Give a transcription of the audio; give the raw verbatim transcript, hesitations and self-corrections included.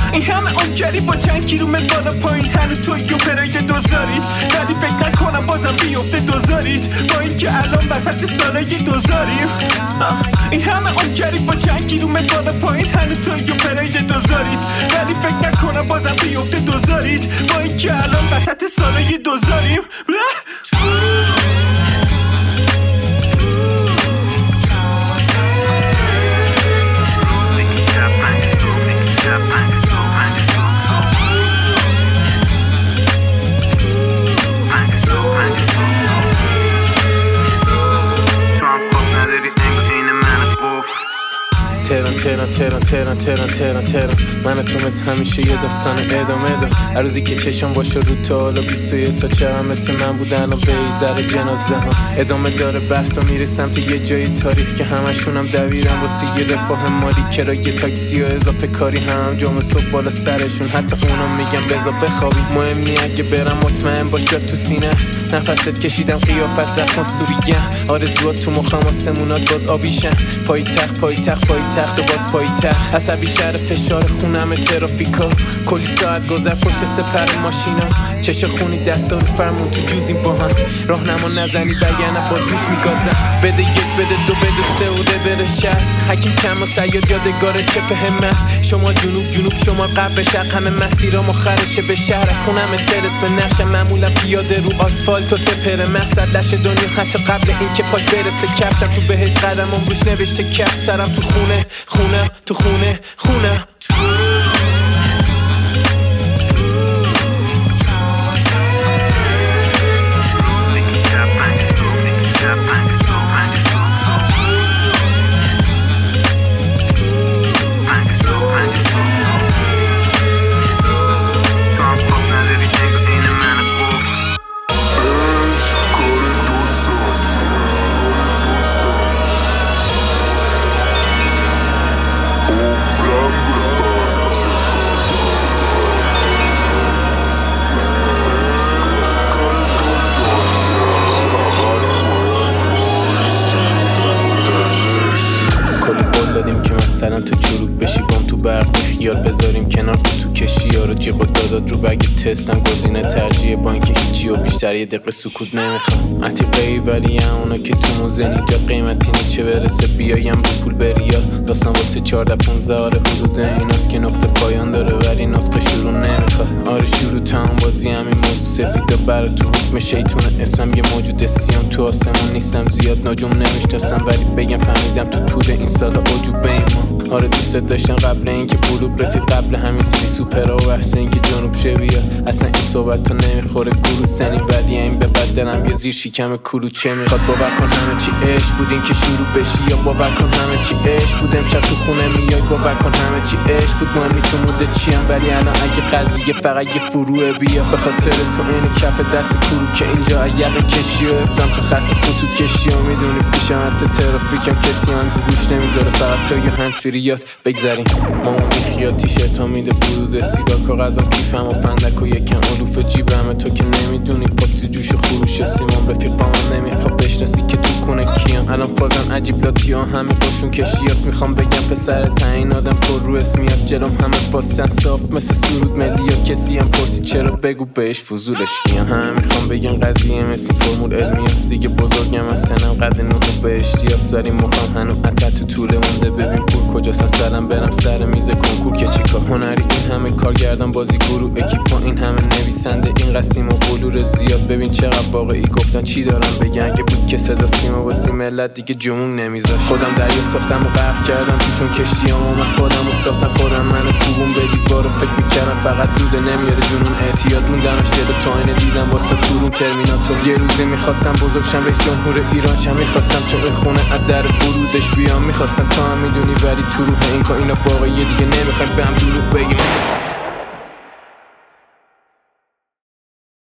این همه آنگری با چند کیلومتر بالا پایین هنو توی و پراید دوزارید، ولی فکر نکنم بازم بیفته دوزارید با اینکه الان وسط سالای دوزاریم. این همه آنگری با چند کیلومتر بالا پایین هنو توی و پراید دوزارید، ولی فکر نکنم بازم بیفته دوزارید با اینکه الان وسط سالای دوزاریم. تهران تهران تهران تهران تهران تهران تهران من تو مثل همیشه یه داستان ادامه دار. هر روزی که چشم باشه رو تا حالا بیست و یک سال چقدر مثل من بودن و بیزر جنازه ها ادامه داره بحث و میره سمت یه جای تاریخ که همشونم دویرن واسه یه رفاه مالی کرای تاکسی و اضافه کاری هم جمعه صبح بالا سرشون، حتی اونا میگم بذار بخوابی مهم نی اگه برم مطمئن باش جات تو سینه است. نفست کشیدم قیافت زخم سوریه آرزوات تو مخم آسمونات باز آبیشن پای تخت پای تخت پای تخت و باز پای تخت عصبی شهر فشار خونم ترافیکا کلی ساعت گذر پشت سپر ماشینا چش خونی دستا رو فرمون تو جوزیم با هم راهنما نزنی بگنه باز روت میگازم بده یک بده دو بده سه و ده بره شست حکیم کم و سیاد یادگار چپ همت شما جنوب جنوب شما قبل شق همه مسیرام و خرشه به شهر خونم ترس به نقشم معمولا پیاده رو آسفالت و سپر مقصد لش دنیا حتی قبل این که پاش برسه کفشم تو بهش قدمم روش نوشته کف سرم تو خونه خونه تو خونه خونه دادیم که مثلا تو چروک بشی بام تو برق خیال بذاریم کنار تو کشی ها رو جیب و داداد رو بگی تستم گزینه ترجیح با اینکه هیچی و بیشتر یه دقیقه سکوت نمیخوام عتیقه ای ولی اونا که تو موزنی جا قیمتی نیچه برسه بیایم رو پول بریا داستان واسه چارده پونزه آره حدود ایناست که نقطه پایان داره ولی نطق شروع نمیخواد آره شروع تمام بازی همین موجود سفید و بر تو حکم شیطون اسمم یه موجود سیام تو آسمون نیستم زیاد نجوم نمیشناسم ولی بگم فهمیدم تو طول این سالا عجوبه ایمان آره دوست داشتن قبل اینکه بلوغ رسید قبل همین سری سوپرا و بحث اینکه جنوب شه بیا اصلا این صحبت تا نمیخوره گروه سنی ولی این به بد دلم یه زیر شکم کلوچه میخواد باور کن همه چی عشق بودین که شروع بشی یا باور کن همه چی عشق بود امشب تو خونه میای باور کن همه چی عشق بود مهمی تو موده چیم ولی الان اگه قضیه فقط یه فروعه بیا به خاطر تو این کف دست کرو که اینجا یقه کشی و ابزم تو خط خطوط کشی و میدونی پیشم حتی ترافیکم کسی هم گوش نمیذاره فقط تو یه هنسفریات بگذاریم مامان بیخیال تیشرت ها میده برود سیگار کاغذم کیفم و فندک و یکم علوف جیبم تو که نمیدونی پاک تو جوش و خروش سیمان رفیق با من نمیخواد بشناسی که تو کنه کیم الان فازم عجیب لاتی ها همه باشون کشیاس میخوام بگم پسر تعیین آدم پر رو اسمی از جلوم همه باستن صاف مثل سرود ملی یا کسی هم پرسی چرا بگو بهش فضولش کیم همه میخوام بگم قضیه مثل فرمول علمی است دیگه بزرگم از سنم قد نوح بهشتی هست ولی مخوام هنوز عطا تو طوله مونده ببین پول کجاست سرم برم سر میز کنکور که چیکار هنری این همه کارگردان بازی گروه اکیپا این همه نویسنده این قسیم و بلور زیاد ببین چقدر واقعی گفتن چی دارم بگن اگه بود که صدا سیما واسه ملت دیگه جمون نمیذاشت خودم دریا ساختم و غرق کردم توشون کشتیام من خودم و ساختم خودم منو کوبون به دیوار و فکر میکردم فقط دوده نمیاره جنون اعتیاد روندمش جلو تا اینه دیدم واسه تورون ترمیناتور یه روزی میخواستم بزرگشم رئیس جمهور ایران شم میخواستم تو این خونه از در ورودش بیام میخواستم تا هم میدونی ولی تو روح این کار اینا واقعیه دیگه نمیخوایم به هم دروغ بگیم